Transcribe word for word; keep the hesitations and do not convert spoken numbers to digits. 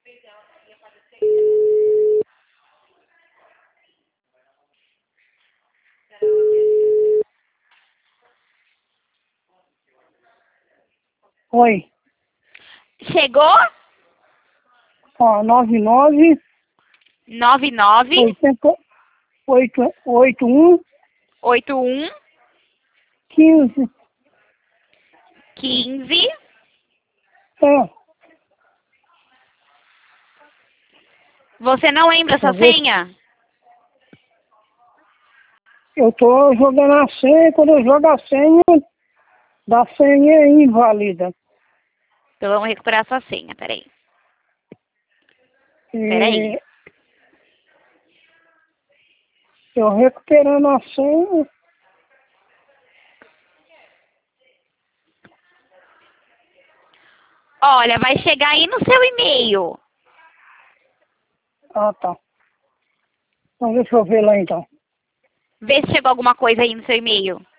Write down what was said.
Oi. Chegou? Ó, nove nove nove nove oito oito um oito um quinze. quinze. É. Você não lembra essa senha? Eu tô jogando a senha, quando eu jogo a senha, da senha é inválida. Então vamos recuperar sua senha, peraí. E Peraí. eu recuperando a senha. Olha, vai chegar aí no seu e-mail. Ah, tá. Então deixa eu ver lá então. Vê se chegou alguma coisa aí no seu e-mail.